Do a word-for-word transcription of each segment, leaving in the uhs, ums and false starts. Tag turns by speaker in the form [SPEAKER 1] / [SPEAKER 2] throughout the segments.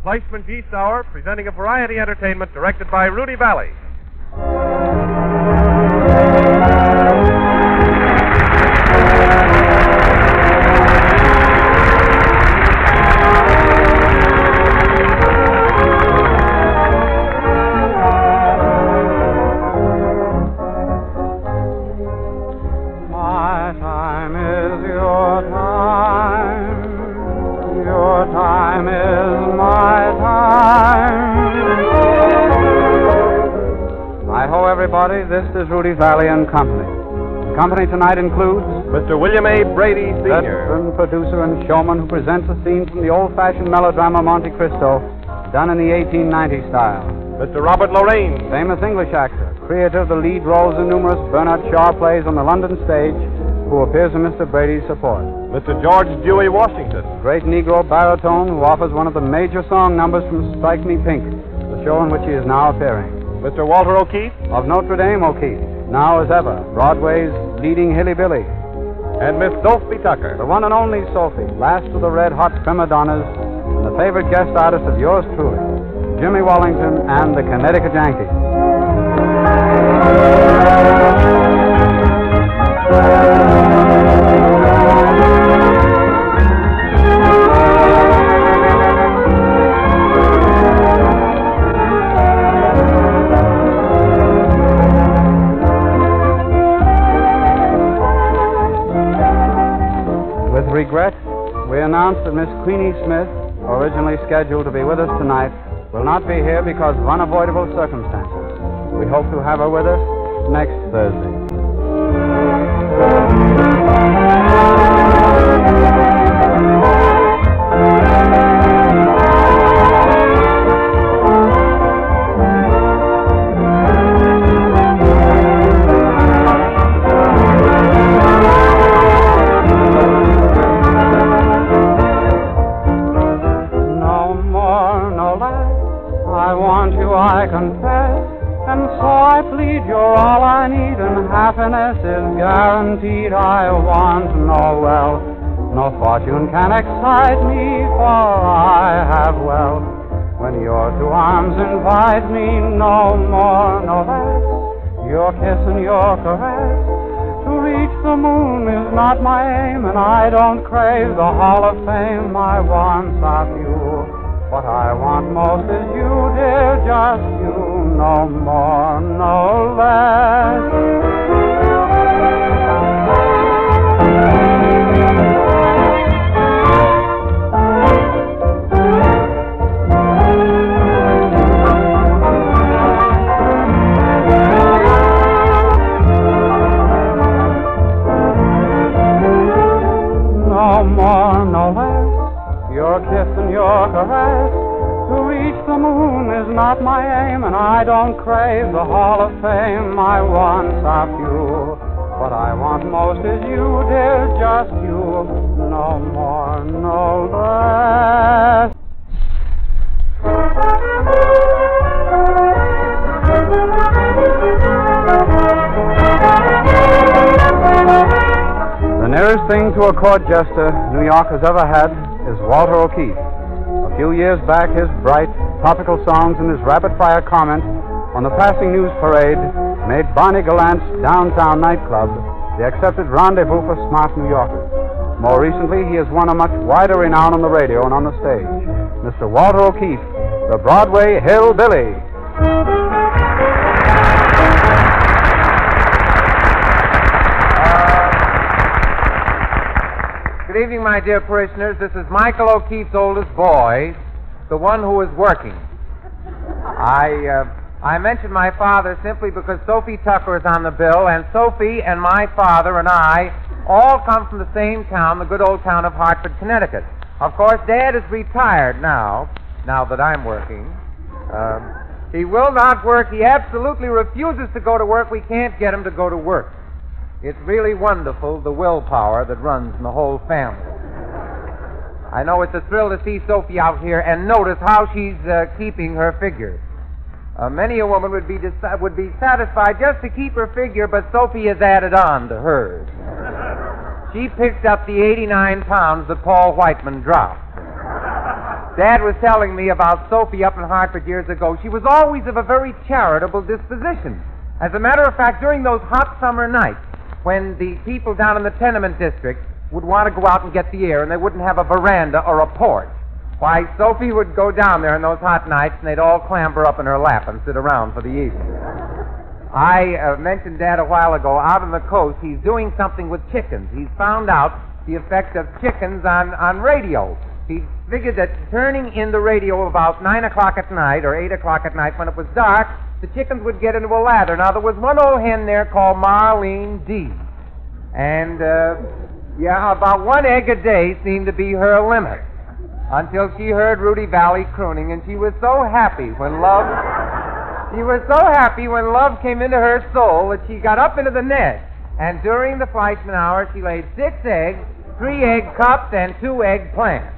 [SPEAKER 1] Fleischman G. Sauer, presenting a variety entertainment directed by Rudy Valley.
[SPEAKER 2] This is Rudy Valley and Company. The company tonight includes
[SPEAKER 1] Mister William A. Brady, Senior
[SPEAKER 2] veteran producer and showman who presents a scene from the old-fashioned melodrama Monte Cristo, done in the eighteen ninety style.
[SPEAKER 1] Mister Robert Lorraine,
[SPEAKER 2] famous English actor, creator of the lead roles in numerous Bernard Shaw plays on the London stage, who appears in Mister Brady's support.
[SPEAKER 1] Mister George Dewey Washington,
[SPEAKER 2] great Negro baritone who offers one of the major song numbers from Strike Me Pink, the show in which he is now appearing.
[SPEAKER 1] Mister Walter O'Keefe,
[SPEAKER 2] of Notre Dame O'Keefe, now as ever, Broadway's leading Hilly Billy.
[SPEAKER 1] And Miss Sophie Tucker,
[SPEAKER 2] the one and only Sophie, last of the red-hot prima donnas, and the favorite guest artist of yours truly, Jimmy Wallington and the Connecticut Yankees. Regret, we announce that Miss Queenie Smith, originally scheduled to be with us tonight, will not be here because of unavoidable circumstances. We hope to have her with us next Thursday. Happiness is guaranteed. I want no wealth, no fortune can excite me, for I have wealth. When your two arms invite me, no more, no less, your kiss and your caress. To reach the moon is not my aim, and I don't crave the Hall of Fame. I want of you. What I want most is you, dear, just you, no more, no less. No more, no less, your kiss and your caress. To reach the moon is not my aim, and I don't crave the Hall of Fame. I want of you. What I want most is you, dear, just you. No more, no less. The nearest thing to a court jester New York has ever had is Walter O'Keefe. A few years back, his bright, topical songs and his rapid-fire comment on the passing news parade made Barney Gallant's downtown nightclub the accepted rendezvous for smart New Yorkers. More recently, he has won a much wider renown on the radio and on the stage. Mister Walter O'Keefe, the Broadway Hillbilly.
[SPEAKER 3] Good evening, my dear parishioners. This is Michael O'Keefe's oldest boy, the one who is working. I uh, I mentioned my father simply because Sophie Tucker is on the bill, and Sophie and my father and I all come from the same town, the good old town of Hartford, Connecticut. Of course, Dad is retired now, now that I'm working. Um, he will not work. He absolutely refuses to go to work. We can't get him to go to work. It's really wonderful, the willpower that runs in the whole family. I know it's a thrill to see Sophie out here and notice how she's uh, keeping her figure. Uh, many a woman would be dis- would be satisfied just to keep her figure, but Sophie has added on to hers. She picked up the eighty-nine pounds that Paul Whiteman dropped. Dad was telling me about Sophie up in Hartford years ago. She was always of a very charitable disposition. As a matter of fact, during those hot summer nights, when the people down in the tenement district would want to go out and get the air and they wouldn't have a veranda or a porch, why, Sophie would go down there in those hot nights and they'd all clamber up in her lap and sit around for the evening. I uh, mentioned Dad a while ago, out on the coast, he's doing something with chickens. He's found out the effect of chickens on, on radio. He figured that turning in the radio about nine o'clock at night or eight o'clock at night when it was dark, the chickens would get into a lather. Now, there was one old hen there called Marlene D. And, uh, yeah, about one egg a day seemed to be her limit until she heard Rudy Valley crooning, and she was so happy when love... She was so happy when love came into her soul that she got up into the nest, and during the Fleischmann hour, she laid six eggs, three egg cups, and two egg plants.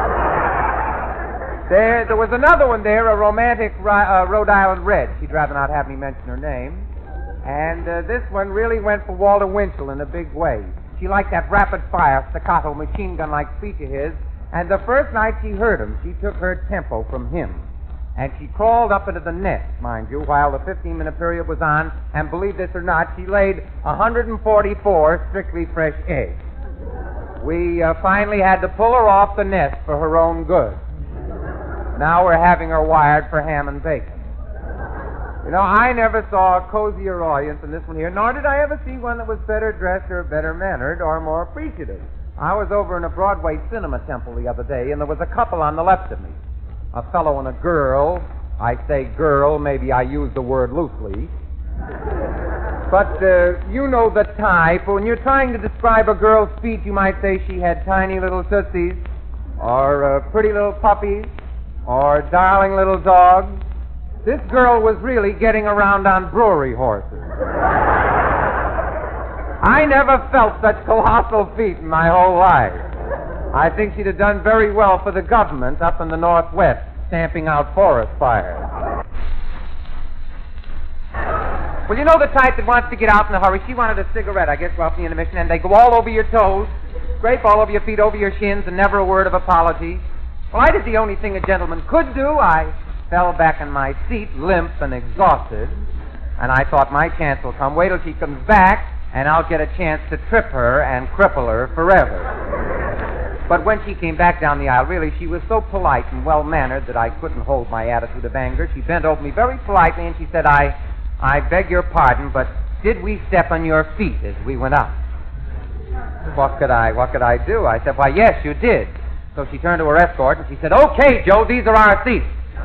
[SPEAKER 3] There, there was another one there, a romantic uh, Rhode Island Red. She'd rather not have me mention her name. And uh, this one really went for Walter Winchell in a big way. She liked that rapid-fire, staccato, machine gun-like speech of his, and the first night she heard him, she took her tempo from him. And she crawled up into the nest, mind you, while the fifteen-minute period was on, and believe this or not, she laid one hundred forty-four strictly fresh eggs. We uh, finally had to pull her off the nest for her own good. Now we're having her wired for ham and bacon. You know, I never saw a cozier audience than this one here, nor did I ever see one that was better dressed or better mannered or more appreciative. I was over in a Broadway cinema temple the other day, and there was a couple on the left of me. A fellow and a girl. I say girl, maybe I use the word loosely. But uh, you know the type. When you're trying to describe a girl's feet, you might say she had tiny little tootsies, or uh, pretty little puppies, or darling little dogs. This girl was really getting around on brewery horses. I never felt such colossal feet in my whole life. I think she'd have done very well for the government up in the Northwest, stamping out forest fires. Well, you know the type that wants to get out in a hurry. She wanted a cigarette, I guess, off the intermission, and they go all over your toes, scrape all over your feet, over your shins, and never a word of apology. Well, I did the only thing a gentleman could do. I fell back in my seat, limp and exhausted, and I thought my chance will come. Wait till she comes back, and I'll get a chance to trip her and cripple her forever. But when she came back down the aisle, really, she was so polite and well-mannered that I couldn't hold my attitude of anger. She bent over me very politely, and she said, I, I beg your pardon, but did we step on your feet as we went out? What could I, what could I do? I said, why, yes, you did. So she turned to her escort, and she said, okay, Joe, these are our seats.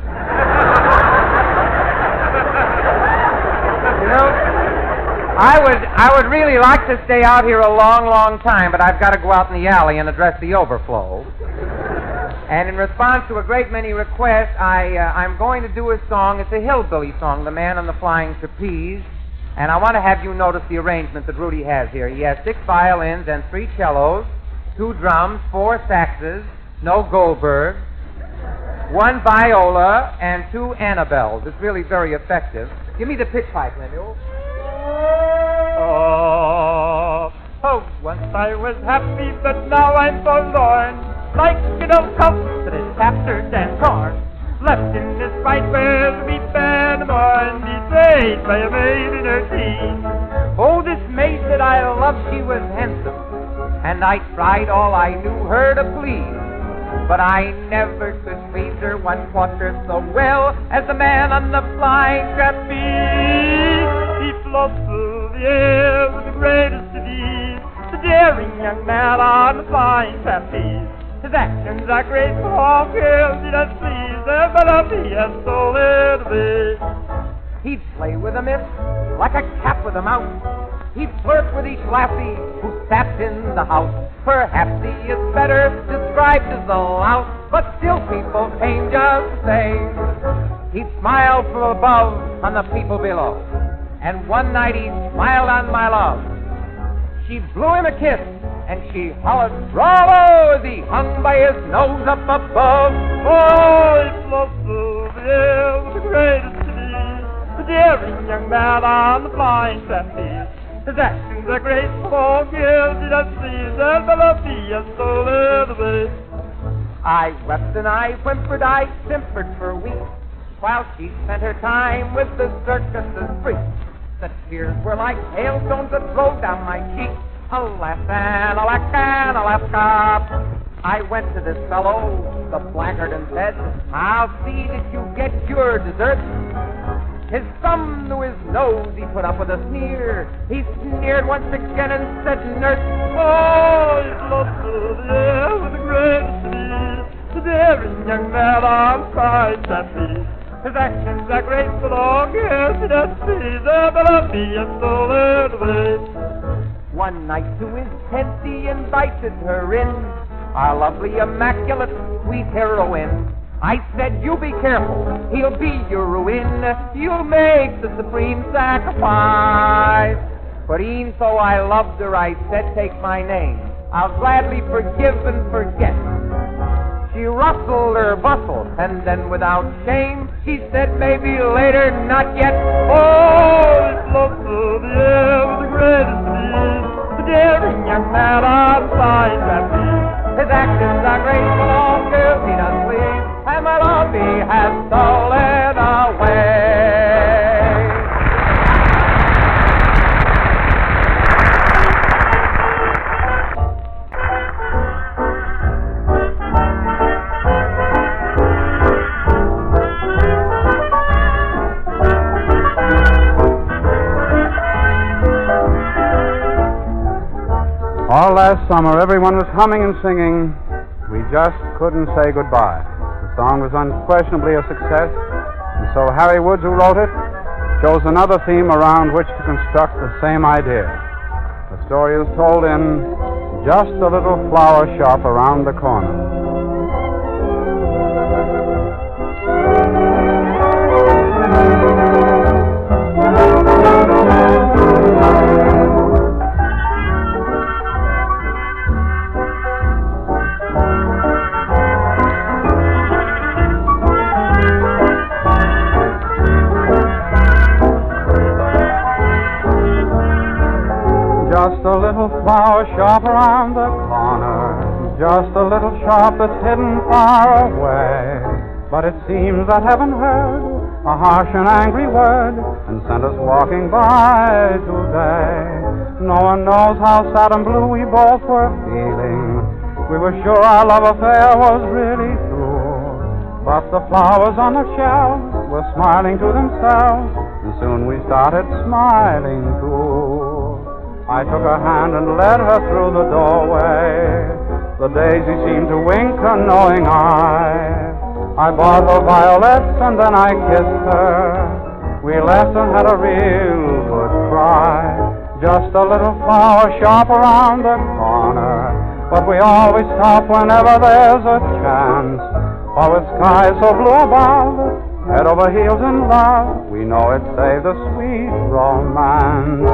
[SPEAKER 3] You know, I would I would really like to stay out here a long, long time, but I've got to go out in the alley and address the overflow. And in response to a great many requests, I, uh, I'm going to do a song. It's a hillbilly song, The Man on the Flying Trapeze. And I want to have you notice the arrangement that Rudy has here. He has six violins and three cellos, two drums, four saxes, no Goldberg, one viola, and two Annabelles. It's really very effective. Give me the pitch pipe, Lemuel.
[SPEAKER 4] Oh, oh, once I was happy, but now I'm forlorn, like an old colt that is captured and torn, left in this fight where we bear no more, and betrayed by a maid in her teens. Oh, this maid that I loved, she was handsome, and I tried all I knew her to please, but I never could please her one quarter so well as the man on the flying trapeze. He floats through the air with the greatest of ease, the daring young man on the flying trapeze. His actions are graceful, all girls he does please, but he has stolen away. He'd play with a miss like a cat with a mouse. He'd flirt with each lassie who sat in the house. Perhaps he is better described as a louse, but still people came just the same. He'd smile from above on the people below, and one night he smiled on my love. She blew him a kiss, and she hollered, bravo, as he hung by his nose up above. Oh, he floats through the air with the greatest of ease, the daring young man on the flying trapeze. His actions are graceful, guilty does please, and the love he has stolen away.
[SPEAKER 3] I wept and I whimpered, I simpered for weeks, while she spent her time with the circus's freaks. The tears were like hailstones that rolled down my cheeks. Alas and alack and Alaska. I went to this fellow, the blackguard, and said, I'll see that you get your dessert. His thumb to his nose he put up with a sneer. He sneered once again and said, Nurse,
[SPEAKER 4] oh, it's lost to the air with the greatest ease. The daring young man, I'm quite happy. His actions are graceful, oh, yes, he does see them, but I'll be a stolen away.
[SPEAKER 3] One night to his tent he invited her in, our lovely, immaculate, sweet heroine. I said, you be careful, he'll be your ruin. You'll make the supreme sacrifice. But e'en so I loved her, I said, take my name. I'll gladly forgive and forget. She rustled her bustle, and then without shame, she said, maybe later, not yet.
[SPEAKER 4] Oh, it's love to the air with the greatest ease. The daring young man, I'm fine happy.
[SPEAKER 3] His actions are graceful, all girls he does please, and my love he has stolen away.
[SPEAKER 2] All last summer, everyone was humming and singing, We Just Couldn't Say Goodbye. The song was unquestionably a success, and so Harry Woods, who wrote it, chose another theme around which to construct the same idea. The story is told in Just a Little Flower Shop Around the Corner. Just a little flower shop around the corner, just a little shop that's hidden far away. But it seems that heaven heard a harsh and angry word and sent us walking by today. No one knows how sad and blue we both were feeling. We were sure our love affair was really true. But the flowers on the shelves were smiling to themselves, and soon we started smiling too. I took her hand and led her through the doorway. The daisy seemed to wink a knowing eye. I bought her violets and then I kissed her. We left and had a real good cry. Just a little flower shop around the corner, but we always stop whenever there's a chance. For with skies so blue above, head over heels in love, we know it saved a sweet romance.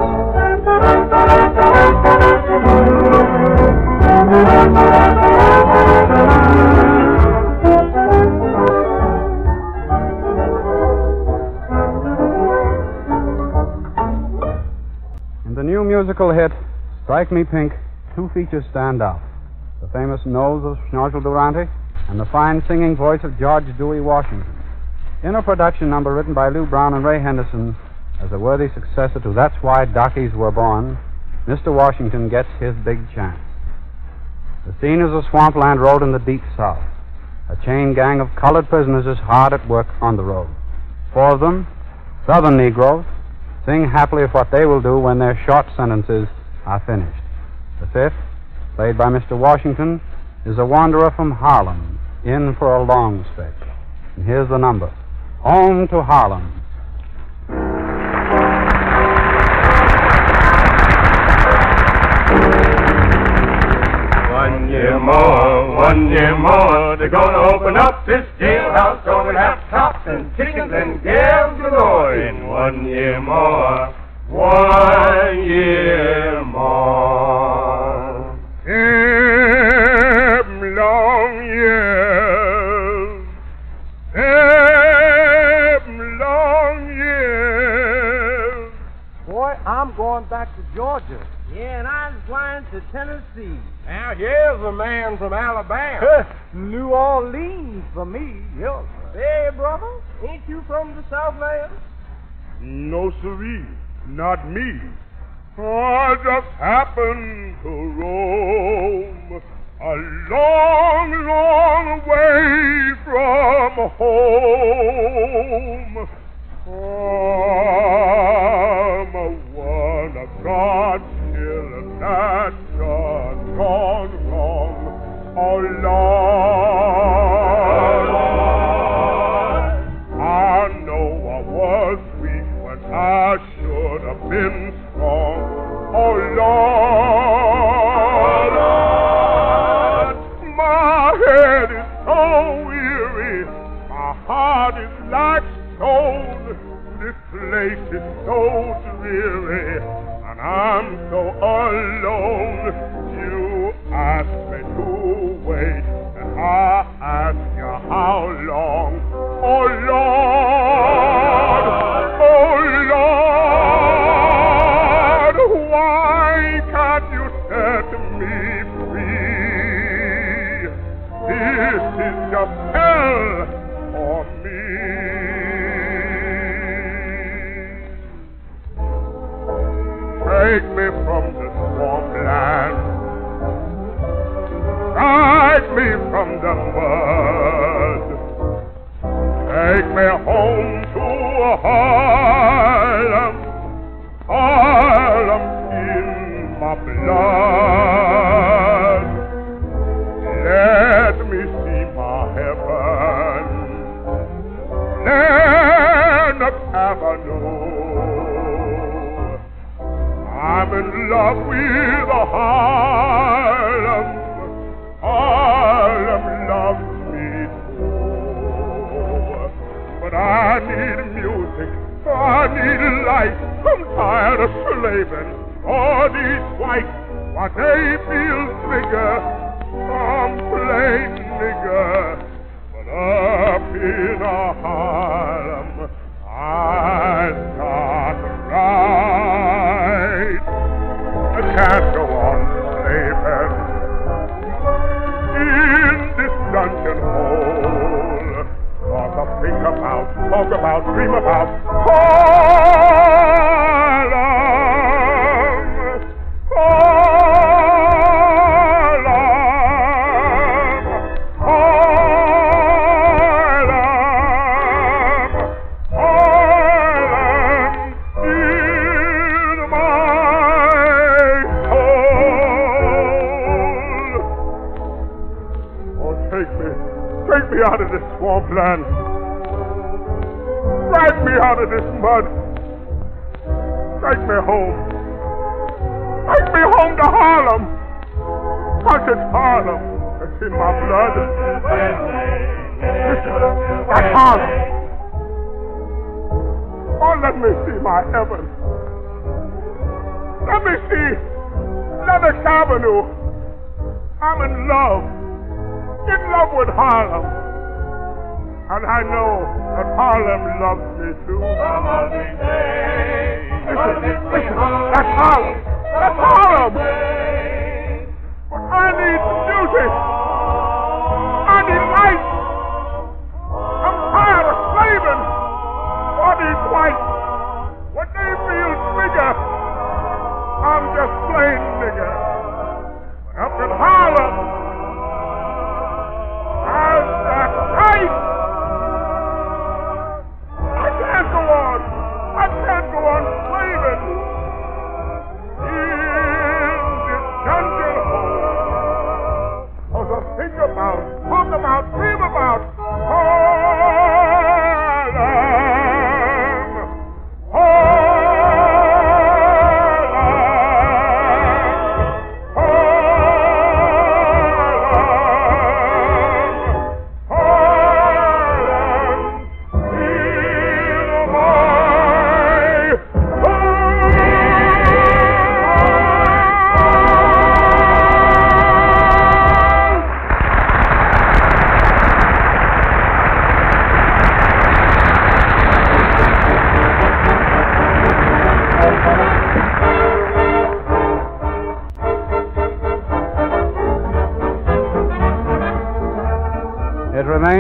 [SPEAKER 2] In the new musical hit, Strike Me Pink, two features stand out. The famous nose of Schnorchel Durante and the fine singing voice of George Dewey Washington. In a production number written by Lou Brown and Ray Henderson, as a worthy successor to That's Why Dockies Were Born, Mister Washington gets his big chance. The scene is a swampland road in the deep south. A chain gang of colored prisoners is hard at work on the road. Four of them, southern Negroes, sing happily of what they will do when their short sentences are finished. The fifth, played by Mister Washington, is a wanderer from Harlem, in for a long stretch. And here's the number, Home to Harlem.
[SPEAKER 5] One year more, one year more, they're gonna open up this jailhouse, gonna have chops and chickens and gals galore. In one year more, one year more. Seven long years, seven long years.
[SPEAKER 6] Boy, I'm going back to Georgia. Yeah, and I'm flying to Tennessee.
[SPEAKER 5] Now, here's a man from Alabama.
[SPEAKER 6] New Orleans for me. Yeah.
[SPEAKER 1] Hey, brother, ain't you from the Southland?
[SPEAKER 5] No, siree, not me. I just happened to roam a long, long way from home. I'm a one of God's children that done gone wrong. Oh, Lord, I know I was weak when I should have been strong. Oh, Lord, my head is so weary, my heart is like stone. This place is so dreary, and I'm so alone. You asked me to wait, and I ask you how long. Oh, Lord, oh, Lord, why can't you set me free? This is just hell for me. Take me from the swampland, guide me from the mud, take me home to Harlem, Harlem in my blood. Let me see my heaven, land of Avenue. I'm in love with Harlem. Harlem loves me too. But I need music. I need life. I'm tired of slaving. All these whites, why they feel bigger. I'm plain nigger. But up in Harlem, I start to ride. I can't go on slaving in this dungeon hole. Talk of, think about, talk about, dream about Harlem, Harlem, Harlem, Harlem in my soul. Oh, take me, take me out of this swampland. Drag me out of this mud. Take me home. Take me home to Harlem. Cause it's Harlem that's in my blood. That's Harlem. Oh, let me see my heaven. Let me see Lennox Avenue. I'm in love. In love with Harlem. And I know that Harlem loves me too. Listen, listen, that's Harlem. That's Harlem. But I need music. I need light. I'm tired of slaving. For these whites, when they feel bigger, I'm just plain nigger. Up in Harlem, I've got light. I can't go on. I can't go on slaving in this dungeon hole. Oh,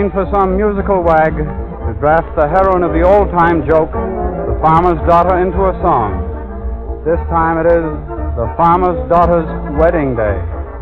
[SPEAKER 2] looking for some musical wag to draft the heroine of the old-time joke, the farmer's daughter, into a song. This time it is the farmer's daughter's wedding day.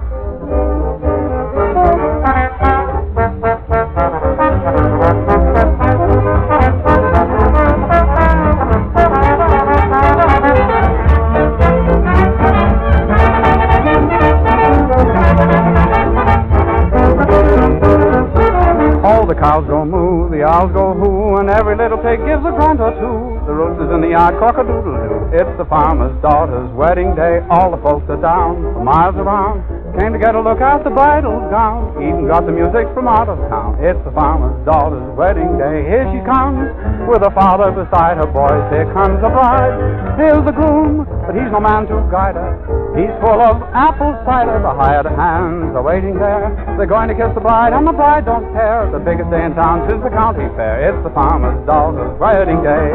[SPEAKER 2] The cows go moo, the owls go hoo, and every little pig gives a grunt or two. The roosters in the yard cock-a-doodle-doo. It's the farmer's daughter's wedding day. All the folks are down for miles around. Came to get a look at the bridal gown. Even got the music from out of town. It's the farmer's daughter's wedding day. Here she comes with her father beside her boys. Here comes the bride. Here's the groom, but he's no man to guide her. He's full of apple cider. The hired hands are waiting there. They're going to kiss the bride, and the bride don't care. The biggest day in town is the county fair. It's the farmer's daughter's wedding day.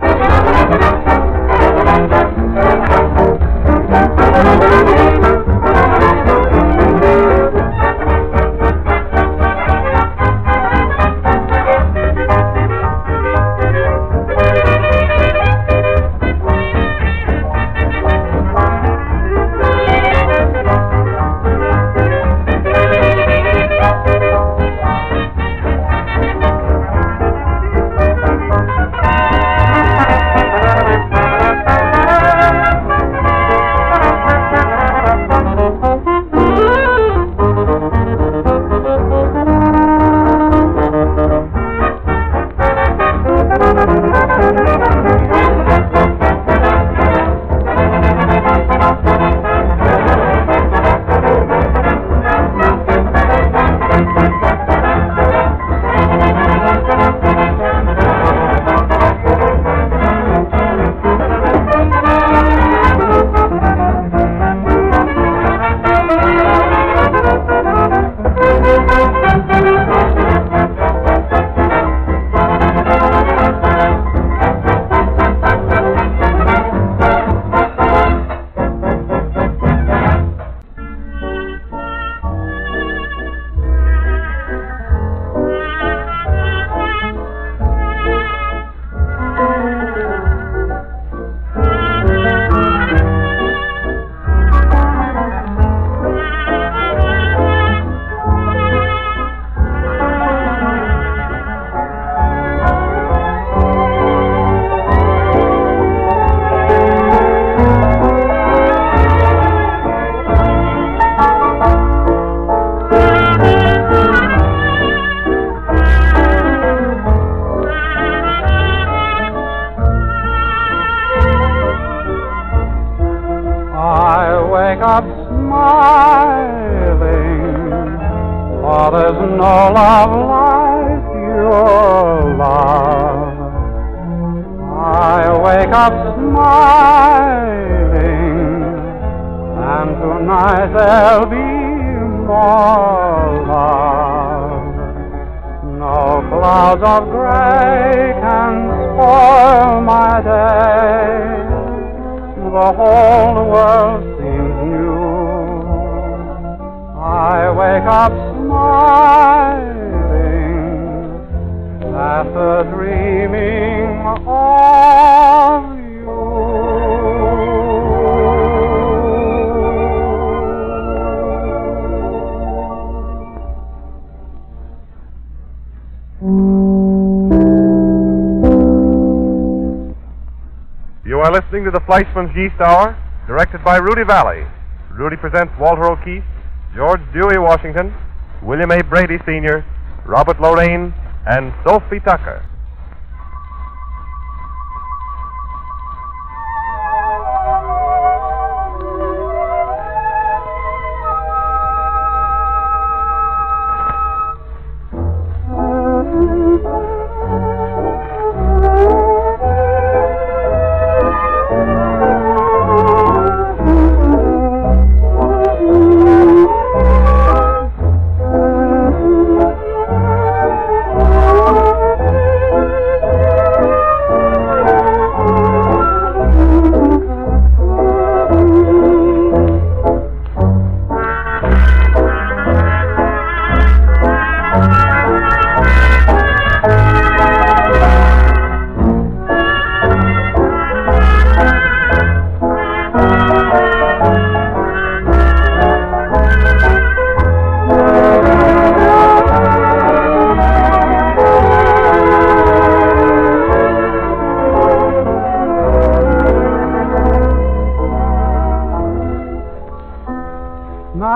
[SPEAKER 2] up smiling, for there's no love like your love. I wake up smiling, and tonight there'll be more love. No clouds of gray can spoil my day. The whole world seems new. I wake up smiling after dreaming of you.
[SPEAKER 1] You are listening to the Fleischman's Yeast Hour, directed by Rudy Valley. Rudy presents Walter O'Keefe, George Dewey Washington, William A. Brady Senior, Robert Lorraine, and Sophie Tucker.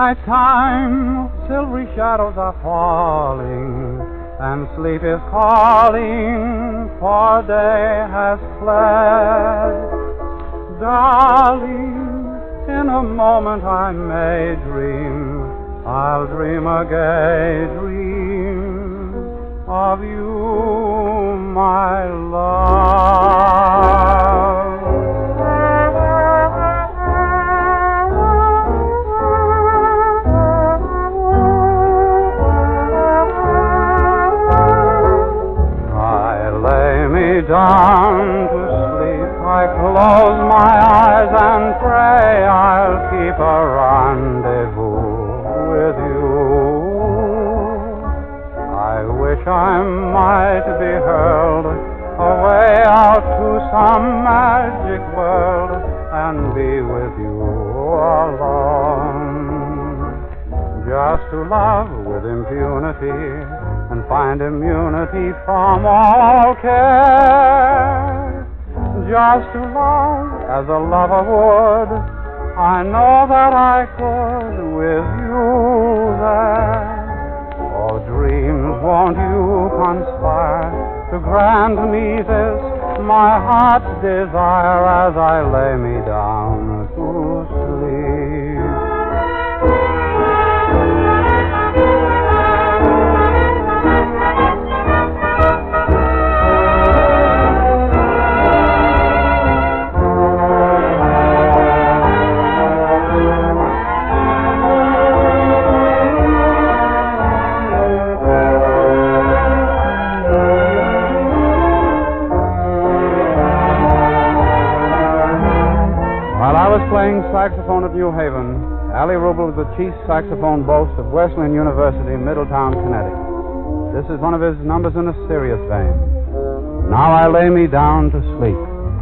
[SPEAKER 2] night time, silvery shadows are falling, and sleep is calling, for day has fled. Darling, in a moment I may dream, I'll dream a gay dream of you, my love. Down to sleep, I close my eyes and pray I'll keep a rendezvous with you. I wish I might be hurled away out to some magic world and be with you alone. Just to love with impunity and find immunity from all care. Just to love as a lover would, I know that I could with you there. Oh, dreams, won't you conspire to grant me this, my heart's desire, as I lay me down to sleep. Playing saxophone at New Haven, Ali Rubel is the chief saxophone boast of Wesleyan University, Middletown, Connecticut. This is one of his numbers in a serious vein. Now I lay me down to sleep.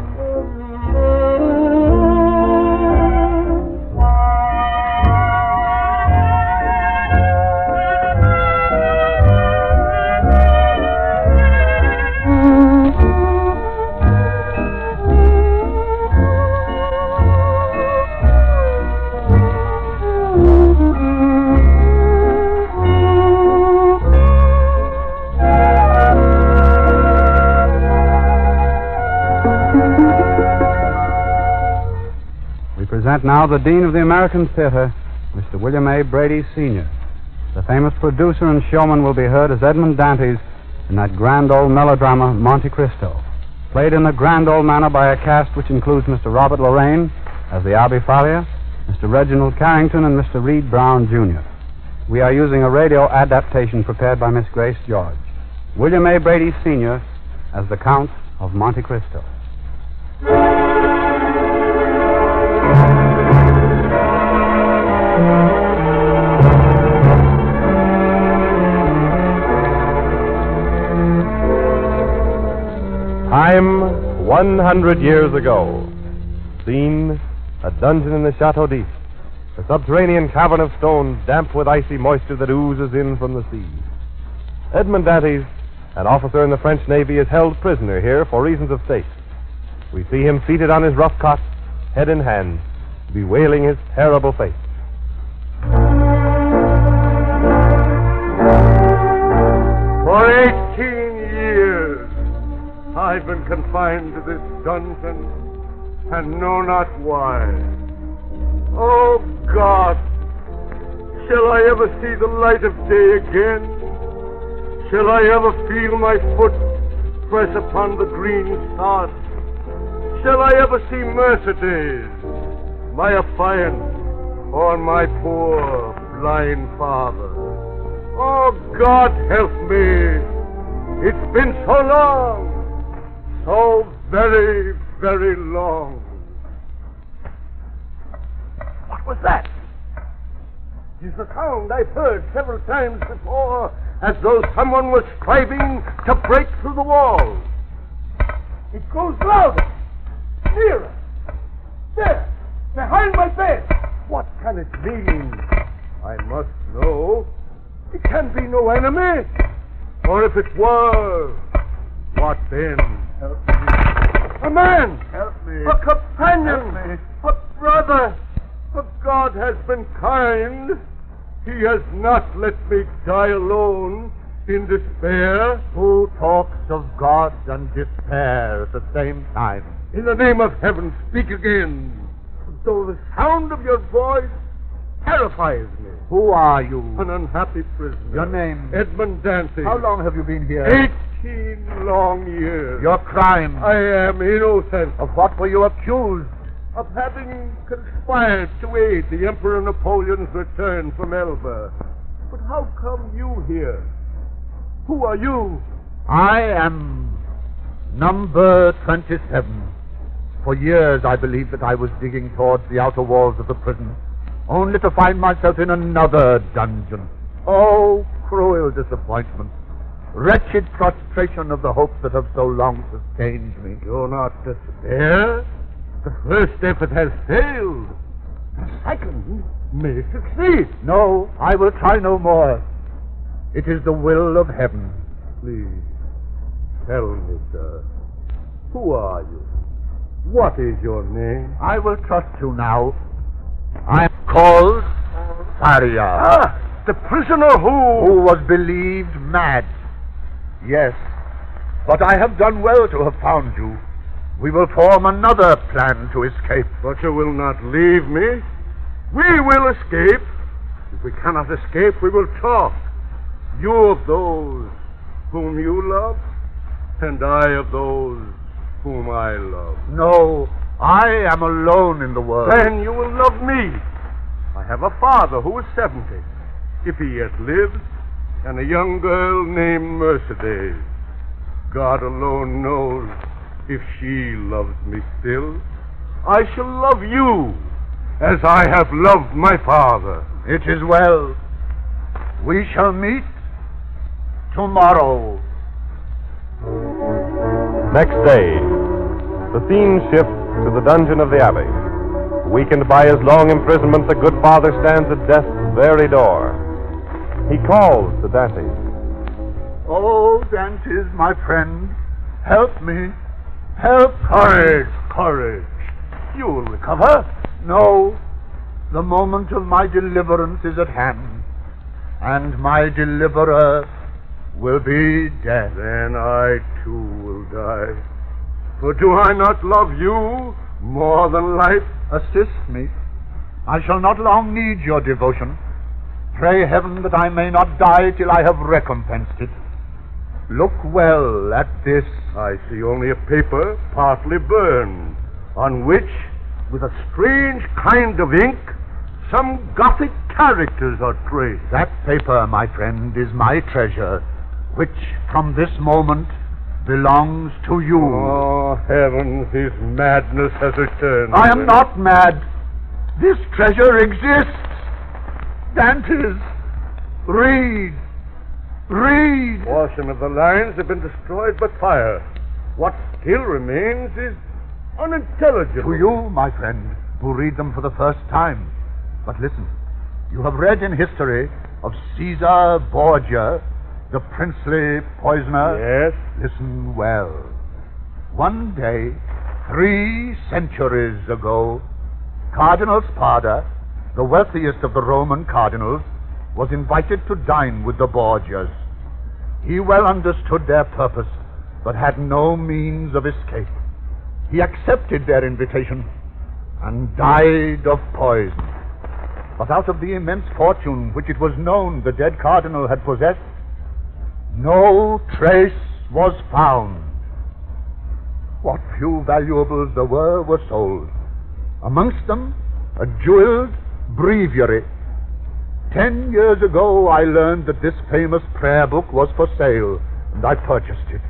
[SPEAKER 2] Now the Dean of the American Theater, Mister William A. Brady, Senior The famous producer and showman will be heard as Edmund Dantes in that grand old melodrama, Monte Cristo, played in a grand old manner by a cast which includes Mister Robert Lorraine as the Abbe Faria, Mister Reginald Carrington, and Mister Reed Brown, Junior We are using a radio adaptation prepared by Miss Grace George. William A. Brady, Senior as the Count of Monte Cristo.
[SPEAKER 1] Time one hundred years ago. Scene, a dungeon in the Chateau d'If, a subterranean cavern of stone damp with icy moisture that oozes in from the sea. Edmund Dantes, an officer in the French Navy, is held prisoner here for reasons of state. We see him seated on his rough cot, head in hand, bewailing his terrible fate.
[SPEAKER 5] For eighteen years I've been confined to this dungeon and know not why. Oh, God, shall I ever see the light of day again? Shall I ever feel my foot press upon the green sod? Shall I ever see Mercedes, my affiant, or my poor blind father? Oh, God, help me. It's been so long, so very, very long. What was that? It's the sound I've heard several times before, as though someone was striving to break through the wall. It grows louder, nearer. There, behind my bed. What can it mean? I must know. It can be no enemy. Or if it were, what then? Help me. A man! Help me. A companion! Help me. A brother! For God has been kind. He has not let me die alone in despair.
[SPEAKER 7] Who talks of God and despair at the same time?
[SPEAKER 5] In the name of heaven, speak again. Though the sound of your voice terrifies me.
[SPEAKER 7] Who are you?
[SPEAKER 5] An unhappy prisoner.
[SPEAKER 7] Your name?
[SPEAKER 5] Edmund Dancy.
[SPEAKER 7] How long have you been here?
[SPEAKER 5] Eighteen long years.
[SPEAKER 7] Your crime?
[SPEAKER 5] I am innocent.
[SPEAKER 7] Of what were you accused?
[SPEAKER 5] Of having conspired to aid the Emperor Napoleon's return from Elba. But how come you here? Who are you?
[SPEAKER 7] I am number twenty-seven. For years I believed that I was digging towards the outer walls of the prison, only to find myself in another dungeon. Oh, cruel disappointment. Wretched frustration of the hopes that have so long sustained me.
[SPEAKER 5] Do not despair. The first effort has failed. The second may succeed.
[SPEAKER 7] No, I will try no more. It is the will of heaven.
[SPEAKER 5] Please, tell me, sir, who are you? What is your name?
[SPEAKER 7] I will trust you now. I am called Faria.
[SPEAKER 5] Ah, the prisoner who...
[SPEAKER 7] Who was believed mad. Yes, but I have done well to have found you. We will form another plan to escape.
[SPEAKER 5] But you will not leave me. We will escape. If we cannot escape, we will talk. You of those whom you love, and I of those whom I love.
[SPEAKER 7] No, I am alone in the world.
[SPEAKER 5] Then you will love me. I have a father who is seventy, if he yet lives, and a young girl named Mercedes. God alone knows if she loves me still. I shall love you as I have loved my father.
[SPEAKER 7] It is well. We shall meet tomorrow.
[SPEAKER 1] Next day, the scene shifts to the dungeon of the Abbey. Weakened by his long imprisonment, the good father stands at death's very door. He calls to Dantes.
[SPEAKER 7] Oh, Dantes, my friend, help me. Help.
[SPEAKER 5] Courage, courage. You will recover.
[SPEAKER 7] No, the moment of my deliverance is at hand, and my deliverer will be death.
[SPEAKER 5] Then I too will die. For do I not love you more than life?
[SPEAKER 7] Assist me. I shall not long need your devotion. Pray heaven that I may not die till I have recompensed it. Look well at this.
[SPEAKER 5] I see only a paper partly burned, on which, with a strange kind of ink, some Gothic characters are traced.
[SPEAKER 7] That paper, my friend, is my treasure, which from this moment belongs to you.
[SPEAKER 5] Oh, heavens, his madness has returned.
[SPEAKER 7] I am not mad. This treasure exists. Dantes, read. Read.
[SPEAKER 5] Portion of the lines have been destroyed by fire. What still remains is unintelligible.
[SPEAKER 7] To you, my friend, who read them for the first time. But listen, you have read in history of Caesar Borgia, the princely poisoner.
[SPEAKER 5] Yes.
[SPEAKER 7] Listen well. One day, three centuries ago, Cardinal Spada, the wealthiest of the Roman cardinals, was invited to dine with the Borgias. He well understood their purpose, but had no means of escape. He accepted their invitation and died of poison. But out of the immense fortune which it was known the dead cardinal had possessed, no trace was found. What few valuables there were were sold. Amongst them, a jeweled breviary. Ten years ago, I learned that this famous prayer book was for sale, and I purchased it.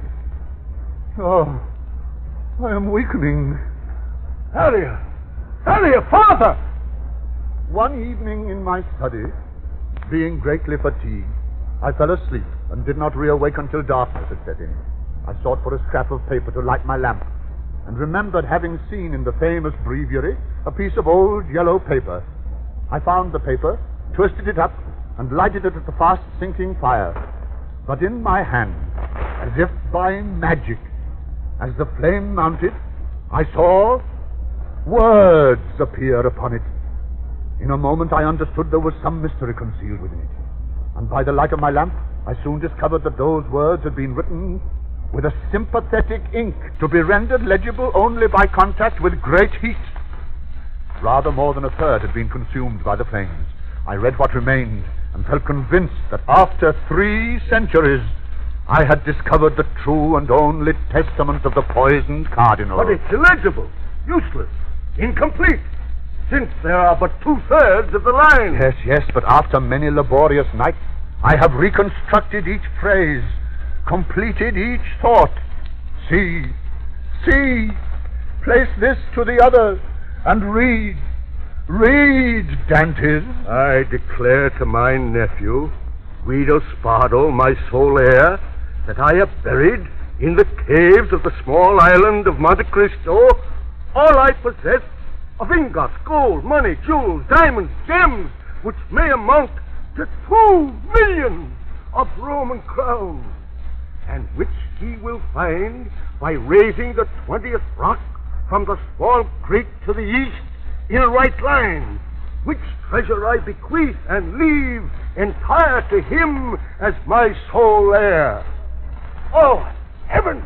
[SPEAKER 7] Oh, I am weakening.
[SPEAKER 5] Harriet! Harriet, father!
[SPEAKER 7] One evening in my study, being greatly fatigued, I fell asleep and did not reawake until darkness had set in. I sought for a scrap of paper to light my lamp, and remembered having seen in the famous breviary a piece of old yellow paper. I found the paper, twisted it up, and lighted it at the fast-sinking fire. But in my hand, as if by magic, as the flame mounted, I saw words appear upon it. In a moment I understood there was some mystery concealed within it. And by the light of my lamp, I soon discovered that those words had been written with a sympathetic ink to be rendered legible only by contact with great heat. Rather more than a third had been consumed by the flames. I read what remained and felt convinced that after three centuries I had discovered the true and only testament of the poisoned cardinal.
[SPEAKER 8] But it's illegible, useless, incomplete, since there are but two-thirds of the line.
[SPEAKER 7] Yes, yes, but after many laborious nights, I have reconstructed each phrase, completed each thought. See, see, place this to the other, and read, read, Dantes.
[SPEAKER 8] I declare to my nephew, Guido Spardo, my sole heir, that I have buried in the caves of the small island of Monte Cristo all I possess of ingots, gold, money, jewels, diamonds, gems, which may amount to two millions of Roman crowns, and which he will find by raising the twentieth rock from the small creek to the east in a right line, which treasure I bequeath and leave entire to him as my sole heir. Oh, heaven!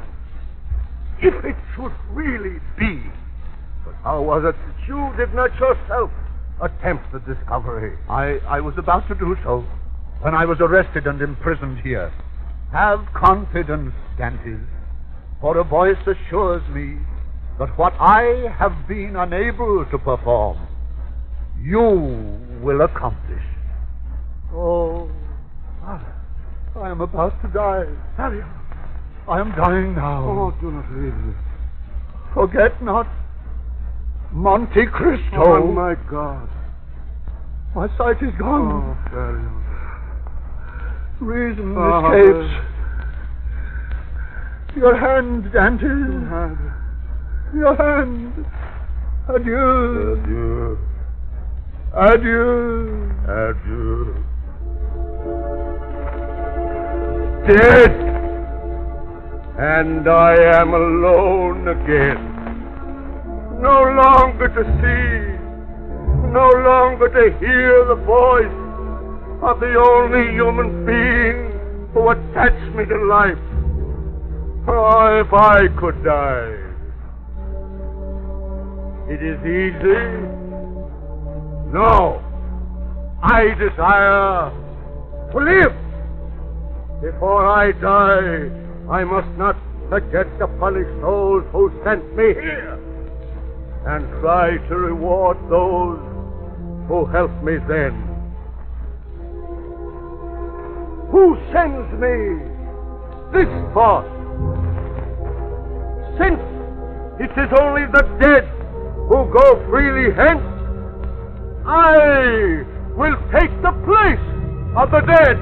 [SPEAKER 8] If it should really be. But how was it that you did not yourself attempt the discovery?
[SPEAKER 7] I, I was about to do so when I was arrested and imprisoned here. Have confidence, Dantes, for a voice assures me that what I have been unable to perform, you will accomplish. Oh, I am about to die.
[SPEAKER 8] Mario.
[SPEAKER 7] I am dying now.
[SPEAKER 8] Oh, do not leave me.
[SPEAKER 7] Forget not Monte Cristo.
[SPEAKER 8] Oh, my God.
[SPEAKER 7] My sight is gone.
[SPEAKER 8] Oh, Mario.
[SPEAKER 7] Reason
[SPEAKER 8] Oh,
[SPEAKER 7] escapes. Your hand, Dantes. Your hand. Adieu.
[SPEAKER 8] Adieu.
[SPEAKER 7] Adieu.
[SPEAKER 8] Adieu. Dead! And I am alone again. No longer to see, no longer to hear the voice of the only human being who attached me to life. Oh, if I could die. It is easy. No. I desire to live. Before I die, I must not forget the punished souls who sent me here, and try to reward those who helped me then. Who sends me this thought? Since it is only the dead who go freely hence, I will take the place of the dead.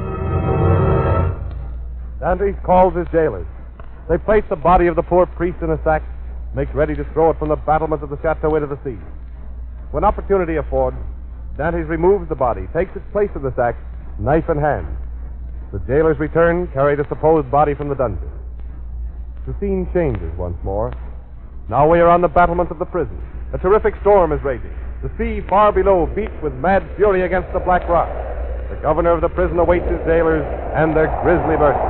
[SPEAKER 1] Dantes calls his jailers. They place the body of the poor priest in a sack, make ready to throw it from the battlements of the chateau into the sea. When opportunity affords, Dantes removes the body, takes its place in the sack, knife in hand. The jailers return, carry the supposed body from the dungeon. The scene changes once more. Now we are on the battlements of the prison. A terrific storm is raging. The sea far below beats with mad fury against the black rock. The governor of the prison awaits his jailers and their grisly verdict.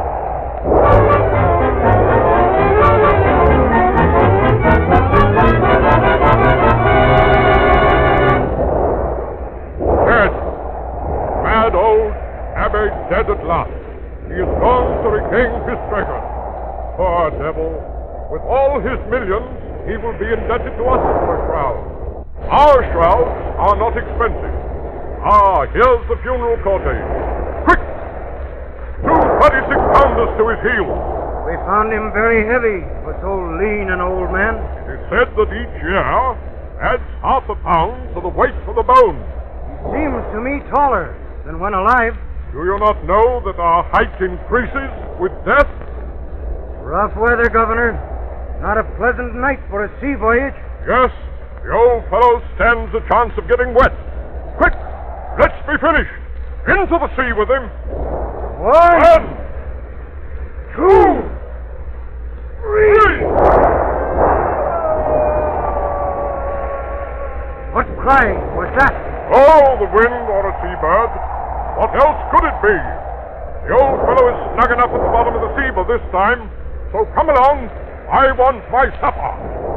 [SPEAKER 5] Dead. Mad old Abbé dead at last. He is gone to regain his treasure. Poor devil. With all his millions, he will be indebted to us for a shroud. Our shrouds are not expensive. Ah, here's the funeral cortege. Quick! Two twenty-six pounders to his heels.
[SPEAKER 6] We found him very heavy for so lean an old man.
[SPEAKER 5] It is said that each year adds half a pound to the weight of the bone.
[SPEAKER 6] He seems to me taller than when alive.
[SPEAKER 5] Do you not know that our height increases with death?
[SPEAKER 6] Rough weather, Governor. Not a pleasant night for a sea voyage.
[SPEAKER 5] Yes, the old fellow stands a chance of getting wet. Quick, let's be finished. Into the sea with him.
[SPEAKER 6] One,
[SPEAKER 5] One, two, three.
[SPEAKER 6] what cry was that?
[SPEAKER 5] Oh,
[SPEAKER 9] the wind or a seabird. What else could it be? The old fellow is snug enough at the bottom of the sea by this time, so come along. I want my supper.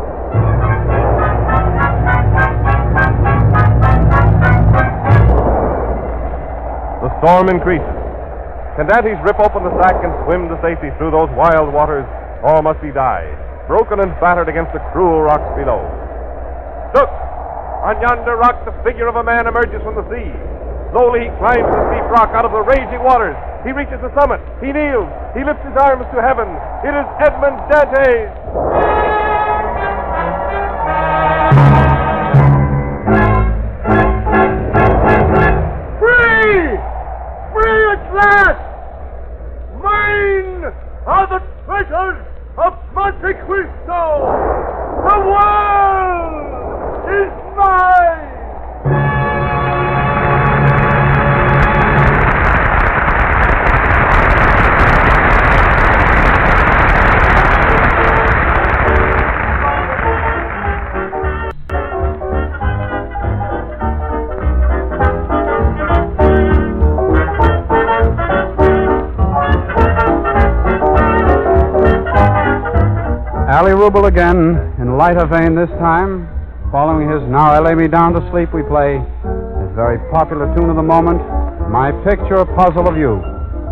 [SPEAKER 1] The storm increases. Candantes rip open the sack and swim to safety through those wild waters, or must he die, broken and battered against the cruel rocks below. Look! On yonder rock, the figure of a man emerges from the sea. Slowly he climbs the steep rock out of the raging waters. He reaches the summit. He kneels. He lifts his arms to heaven. It is Edmond Dantes.
[SPEAKER 9] Free! Free at last! Mine are the treasures of Monte Cristo! The world is mine!
[SPEAKER 2] Ali Rubel again, in lighter vein this time. Following his Now I Lay Me Down to Sleep, we play his very popular tune of the moment, My Picture Puzzle of You.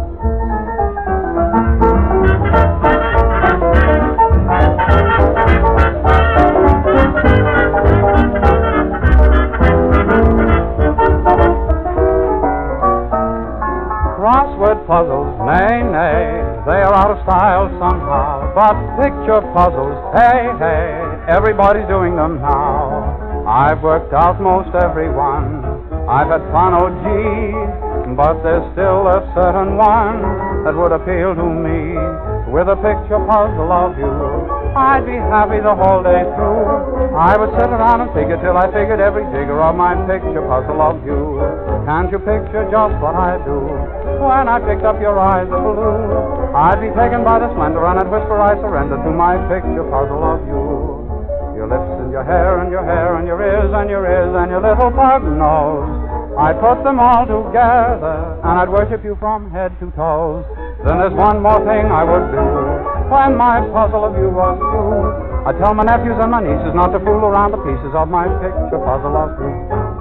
[SPEAKER 2] Crossword puzzles, nay, nay, they are out of style somehow. But picture puzzles, hey, hey, everybody's doing them now. I've worked out most every one. I've had fun, oh gee, but there's still a certain one that would appeal to me. With a picture puzzle of you, I'd be happy the whole day through. I would sit around and figure till I figured every jigger of my picture puzzle of you. Can't you picture just what I do? When I picked up your eyes of blue, I'd be taken by the splendor and I'd whisper I surrender to my picture puzzle of you. Your lips and your hair and your hair and your ears and your ears and your little bug nose, I'd put them all together and I'd worship you from head to toes. Then there's one more thing I would do. When my puzzle of you was through, I'd tell my nephews and my nieces not to fool around the pieces of my picture puzzle of you.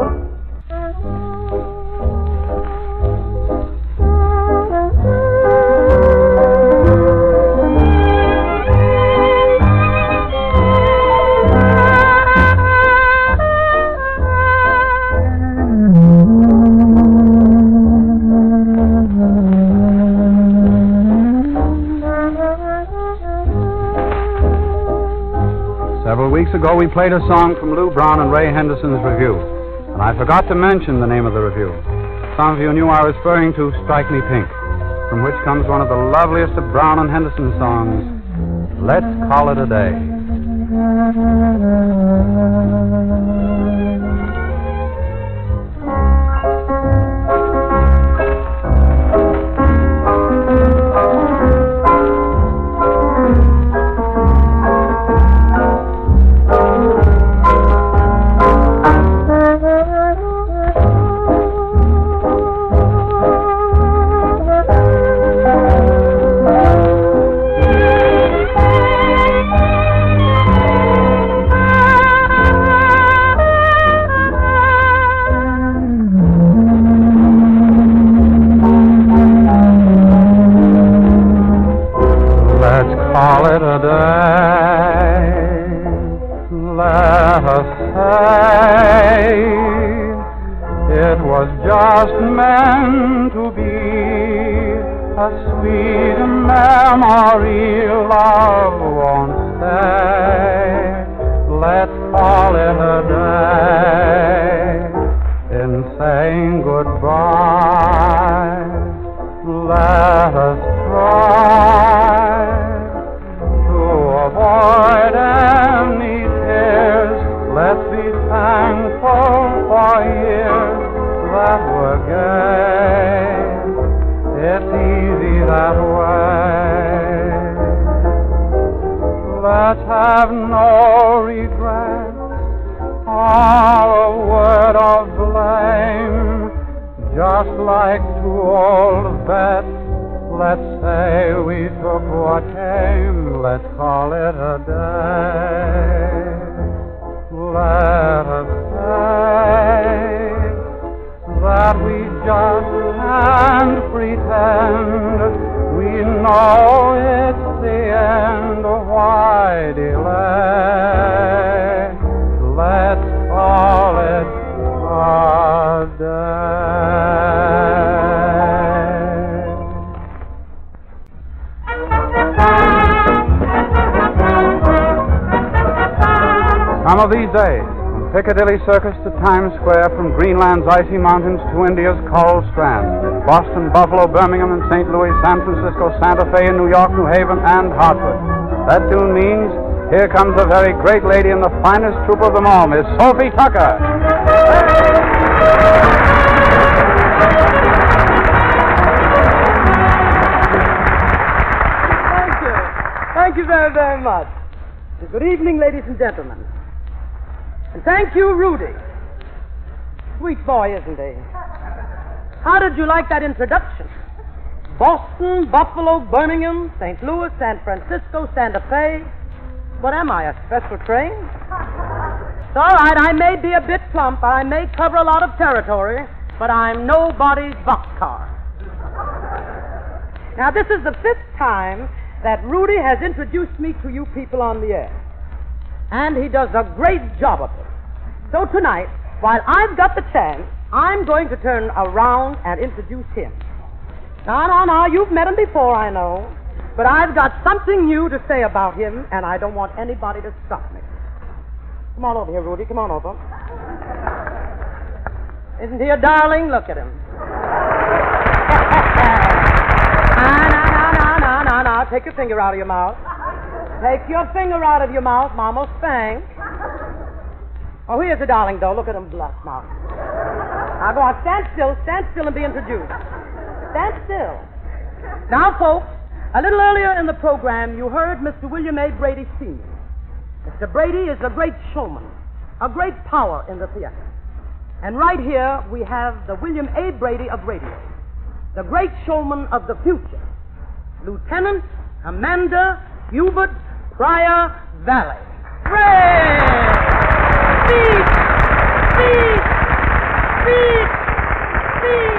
[SPEAKER 2] Several weeks ago, we played a song from Lou Brown and Ray Henderson's review, and I forgot to mention the name of the review. Some of you knew I was referring to Strike Me Pink, from which comes one of the loveliest of Brown and Henderson songs, Let's Call It a Day. Call it a day, let us say, it was just meant to be a sweet memory, love won't stay. Let's call it a day, in saying goodbye, let us try avoid any tears. Let's be thankful for years that were gay. It's easy that way. Let's have no regrets or a word of blame. just like two old vets. Let's say we took what came, let's call it a day. Let us say that we just can't pretend we know it's the end. Why delay? Let's call it a day. Some of these days, from Piccadilly Circus to Times Square, from Greenland's icy mountains to India's coral strand, Boston, Buffalo, Birmingham, and Saint Louis, San Francisco, Santa Fe, New York, New Haven, and Hartford. That tune means here comes a very great lady in the finest troupe of them all, Miss Sophie Tucker.
[SPEAKER 10] Thank you. Thank you very, very much. Good evening, ladies and gentlemen. And thank you, Rudy. Sweet boy, isn't he? How did you like that introduction? Boston, Buffalo, Birmingham, Saint Louis, San Francisco, Santa Fe. What am I, a special train? It's all right, I may be a bit plump, I may cover a lot of territory, but I'm nobody's boxcar. Now, this is the fifth time that Rudy has introduced me to you people on the air. And he does a great job of it. So tonight, while I've got the chance, I'm going to turn around and introduce him. Now, now, now, you've met him before, I know, but I've got something new to say about him, and I don't want anybody to stop me. Come on over here, Rudy. Come on over. Isn't he a darling? Look at him. Now, now, now, now, now, now, take your finger out of your mouth. Take your finger out of your mouth, Mama spank. Oh, here's a darling, though. Look at him blush now. Now, go on. Stand still. Stand still and be introduced. Stand still. Now, folks, a little earlier in the program, you heard Mister William A. Brady, Senior Mister Brady is a great showman, a great power in the theater. And right here, we have the William A. Brady of radio, the great showman of the future, Lieutenant Amanda Hubert Pryor Valley. Hooray! Speed! Speed! Speed! Speed!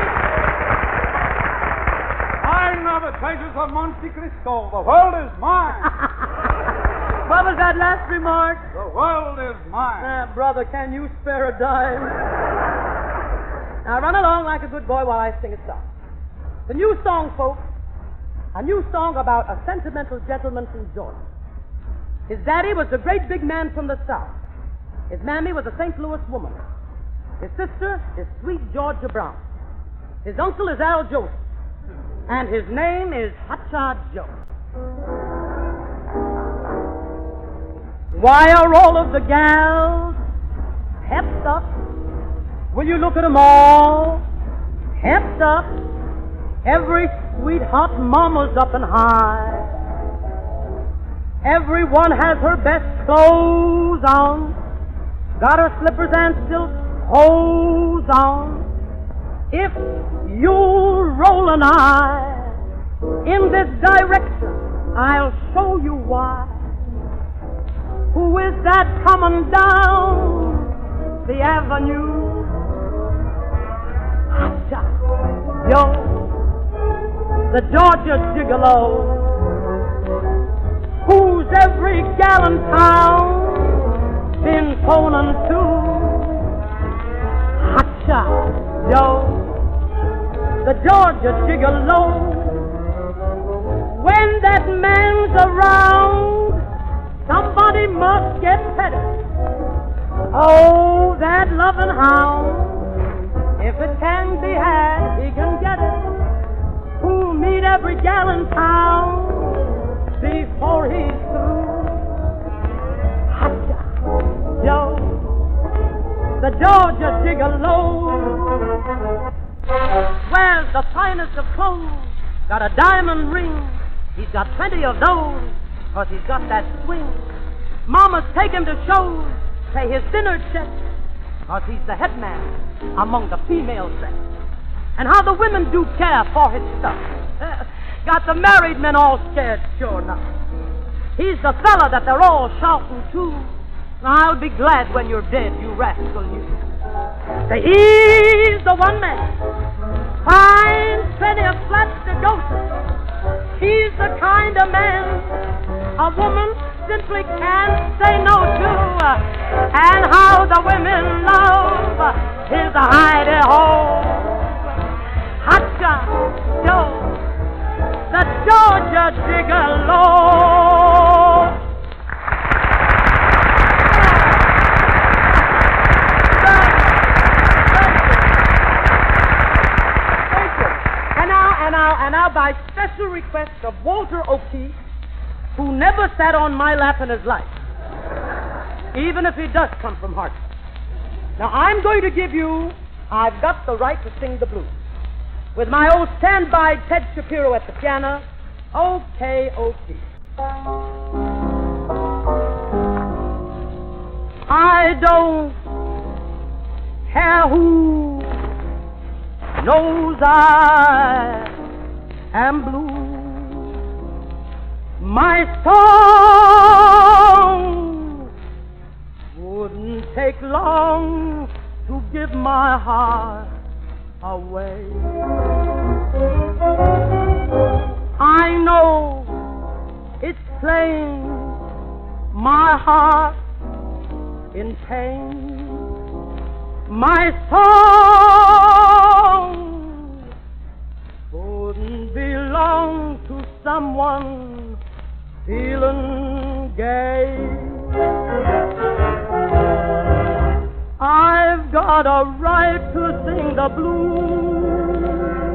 [SPEAKER 2] I know the treasures of Monte Cristo. The world is mine.
[SPEAKER 10] What was that last remark?
[SPEAKER 2] The world is mine.
[SPEAKER 10] Uh, brother, can you spare a dime? Now run along like a good boy while I sing a song. The new song, folks, a new song about a sentimental gentleman from Georgia. His daddy was a great big man from the South. His mammy was a Saint Louis woman. His sister is sweet Georgia Brown. His uncle is Al Joseph. And his name is Hotshot Joe. Why are all of the gals hepped up? Will you look at them all? Hepped up. Every sweetheart mama's up and high. Everyone has her best clothes on. Got her slippers and silk hose on. If you'll roll an eye in this direction, I'll show you why. Who is that coming down the avenue? Hotshot Joe, the Georgia gigolo, who's every gal in town been phoning to. Hotshot Joe, the Georgia gigolo. When that man's around, somebody must get petted. Oh, that loving hound, if it can be had, he can get it. Who'll meet every gal in town before he's through. Hotshot Joe, the Georgia gigolo, wears the finest of clothes, got a diamond ring. He's got plenty of those, cause he's got that swing. Mamas take him to shows, pay his dinner check, cause he's the head man among the female sex. and how the women do care for his stuff. Uh, got the married men all scared, sure enough. He's the fella that they're all shouting to. I'll be glad when you're dead, you rascal, you. Say, he's the one man. Finds plenty of flats to go to. He's the kind of man a woman simply can't say no to. And how the women love his hidey-hole. Hotshot Joe, the Georgia gigolo. And now, by special request of Walter O'Keefe, who never sat on my lap in his life, even if he does come from Hartford. Now, I'm going to give you I've Got the Right to Sing the Blues, with my old standby Ted Shapiro at the piano. Okay, O'Keefe. I don't care who knows I am blue. My song wouldn't take long to give my heart away. I know it's plain, my heart in pain. My song wouldn't belong to someone feeling gay. I've got a right to sing the blues.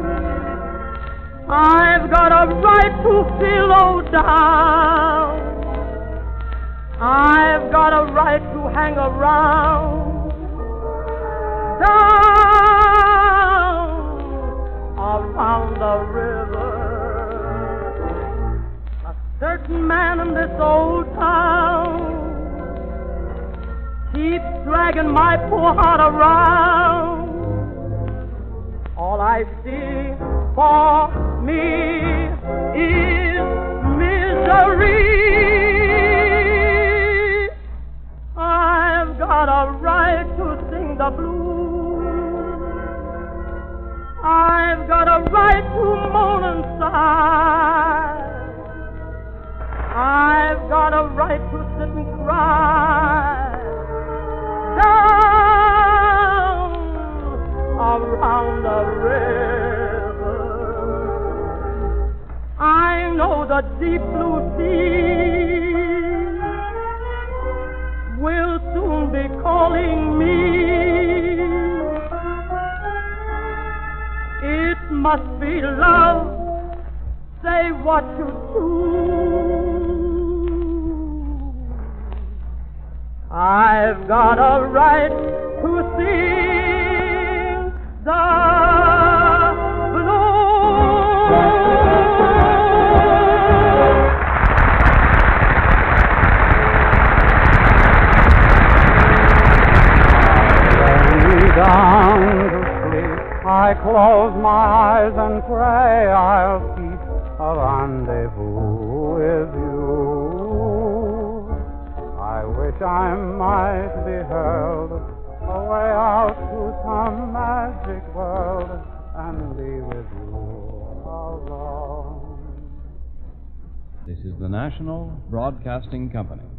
[SPEAKER 10] I've got a right to feel low down. I've got a right to hang around, down around the river. A certain man in this old town keeps dragging my poor heart around. All I see for me is misery. I've got a right to sing the blues. I've got a right to moan and sigh. I've got a right to sit and cry down around the river. I know the deep blue sea will soon be calling me. It must be love, say what you choose. I've got a right to sing the down to sleep, I close my eyes and pray I'll keep a rendezvous with you. I wish I might be hurled away out to some magic world and be with you alone.
[SPEAKER 11] This is the National Broadcasting Company.